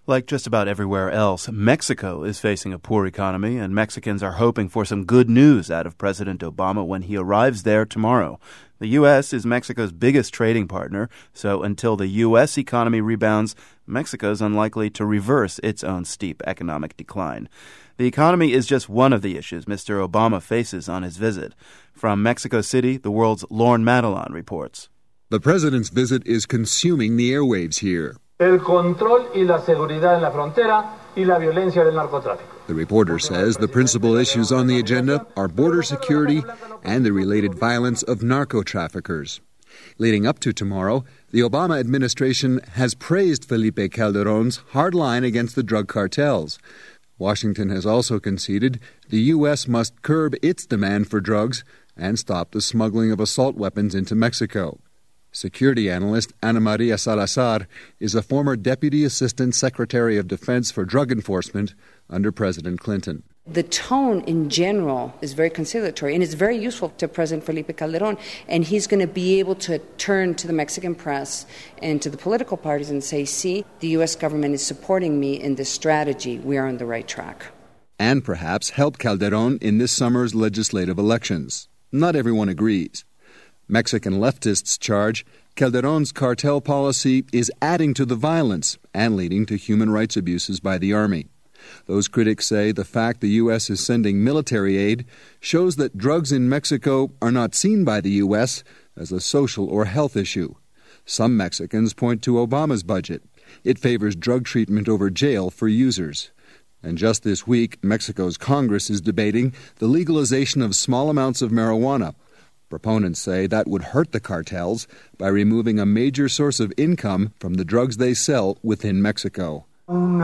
Like just about everywhere else, Mexico is facing a poor economy, and Mexicans are hoping for some good news out of President Obama when he arrives there tomorrow. The U.S. is Mexico's biggest trading partner, so until the U.S. economy rebounds, Mexico's unlikely to reverse its own steep economic decline. The economy is just one of the issues Mr. Obama faces on his visit. From Mexico City, the world's Lorne Madelon reports. The president's visit is consuming the airwaves here. El control y la seguridad en la frontera y la violencia del narcotráfico. The reporter says the principal issues on the agenda are border security and the related violence of narco-traffickers. Leading up to tomorrow, the Obama administration has praised Felipe Calderón's hard line against the drug cartels. Washington has also conceded the U.S. must curb its demand for drugs and stop the smuggling of assault weapons into Mexico. Security analyst Ana Maria Salazar is a former Deputy Assistant Secretary of Defense for Drug Enforcement under President Clinton. The tone in general is very conciliatory, and it's very useful to President Felipe Calderón, and he's going to be able to turn to the Mexican press and to the political parties and say, see, the U.S. government is supporting me in this strategy. We are on the right track. And perhaps help Calderón in this summer's legislative elections. Not everyone agrees. Mexican leftists charge Calderón's cartel policy is adding to the violence and leading to human rights abuses by the army. Those critics say the fact the U.S. is sending military aid shows that drugs in Mexico are not seen by the U.S. as a social or health issue. Some Mexicans point to Obama's budget. It favors drug treatment over jail for users. And just this week, Mexico's Congress is debating the legalization of small amounts of marijuana. Proponents say that would hurt the cartels by removing a major source of income from the drugs they sell within Mexico. One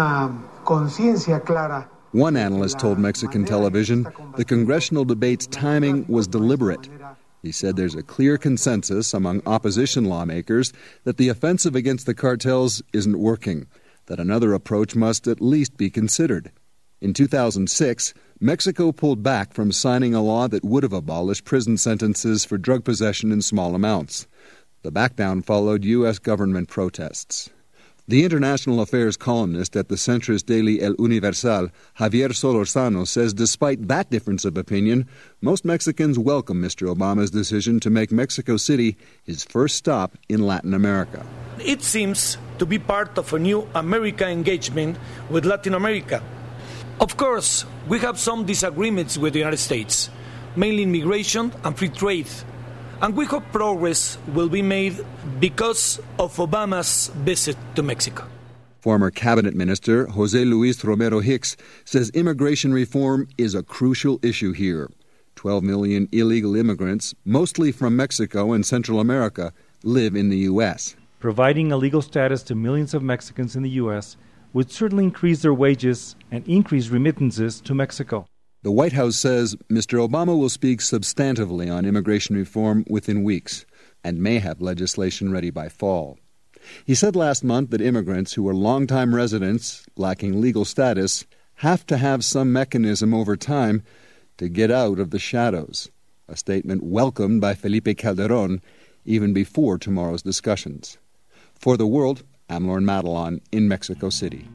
analyst told Mexican television the congressional debate's timing was deliberate. He said there's a clear consensus among opposition lawmakers that the offensive against the cartels isn't working, that another approach must at least be considered. In 2006, Mexico pulled back from signing a law that would have abolished prison sentences for drug possession in small amounts. The backdown followed U.S. government protests. The international affairs columnist at the centrist daily El Universal, Javier Solorzano, says despite that difference of opinion, most Mexicans welcome Mr. Obama's decision to make Mexico City his first stop in Latin America. It seems to be part of a new American engagement with Latin America. Of course, we have some disagreements with the United States, mainly in migration and free trade, and we hope progress will be made because of Obama's visit to Mexico. Former cabinet minister José Luis Romero Hicks says immigration reform is a crucial issue here. 12 million illegal immigrants, mostly from Mexico and Central America, live in the U.S. Providing a legal status to millions of Mexicans in the U.S. would certainly increase their wages and increase remittances to Mexico. The White House says Mr. Obama will speak substantively on immigration reform within weeks and may have legislation ready by fall. He said last month that immigrants who are longtime residents lacking legal status have to have some mechanism over time to get out of the shadows, a statement welcomed by Felipe Calderón even before tomorrow's discussions. For The World, I'm Lorne Madelon in Mexico City.